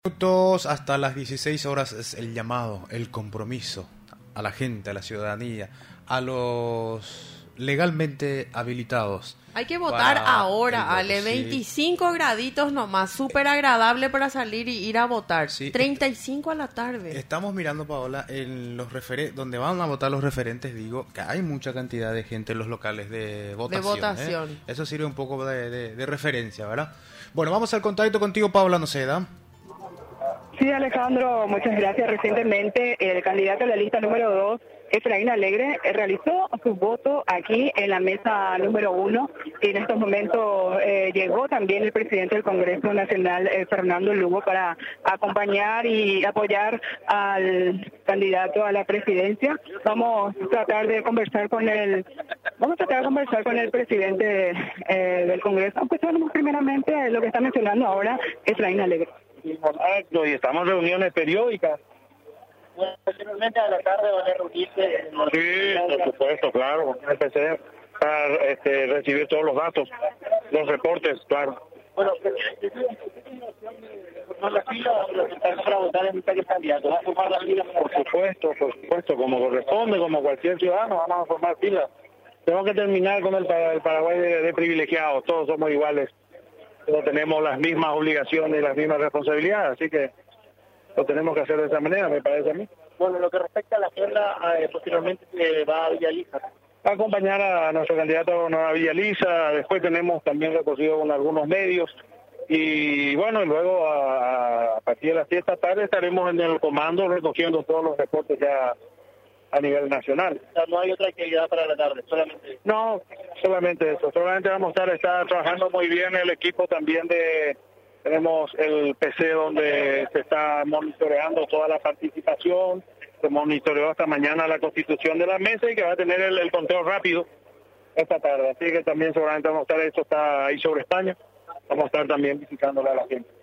Minutos hasta las 16 horas es el llamado, el compromiso a la gente, a la ciudadanía, a los legalmente habilitados. Hay que votar ahora, Ale, sí. 25 graditos nomás, súper agradable para salir y ir a votar. Sí. 35 a la tarde. Estamos mirando, Paola, en los donde van a votar los referentes, digo, que hay mucha cantidad de gente en los locales de votación. Eso sirve un poco de referencia, ¿verdad? Bueno, vamos al contacto contigo, Paola Noceda. Sí, Alejandro, muchas gracias. Recientemente el candidato a la lista número 2, Efraín Alegre, realizó su voto aquí en la mesa número 1 y en estos momentos llegó también el presidente del Congreso Nacional, Fernando Lugo, para acompañar y apoyar al candidato a la presidencia. Vamos a tratar de conversar con el presidente del Congreso. Empezamos primeramente lo que está mencionando ahora Efraín Alegre. Correcto, y estamos en reuniones periódicas. Bueno, posteriormente a la tarde van a reunirse. Sí, por supuesto, claro, con el PCR, para recibir todos los datos, los reportes, claro. Bueno, formar la fila para votar en varios candidatos. ¿Va a formar la fila? Por supuesto, como corresponde, como cualquier ciudadano, vamos a formar fila. Tenemos que terminar con el Paraguay de privilegiados, todos somos iguales. No tenemos las mismas obligaciones y las mismas responsabilidades, así que lo tenemos que hacer de esa manera, me parece a mí. Bueno, lo que respecta a la agenda, posteriormente se va a Villa Lisa. Va a acompañar a nuestro candidato a Villa Lisa, después tenemos también recorrido con algunos medios, y bueno, luego a partir de las 7 de la tarde estaremos en el comando recogiendo todos los reportes ya a nivel nacional. O sea, no hay otra actividad para la tarde, solamente... No, solamente eso. Solamente vamos a estar trabajando muy bien el equipo también tenemos el PC donde se está monitoreando toda la participación, se monitoreó hasta mañana la constitución de la mesa y que va a tener el conteo rápido esta tarde. Así que también seguramente vamos a estar, esto está ahí sobre España, vamos a estar también visitándola a la gente.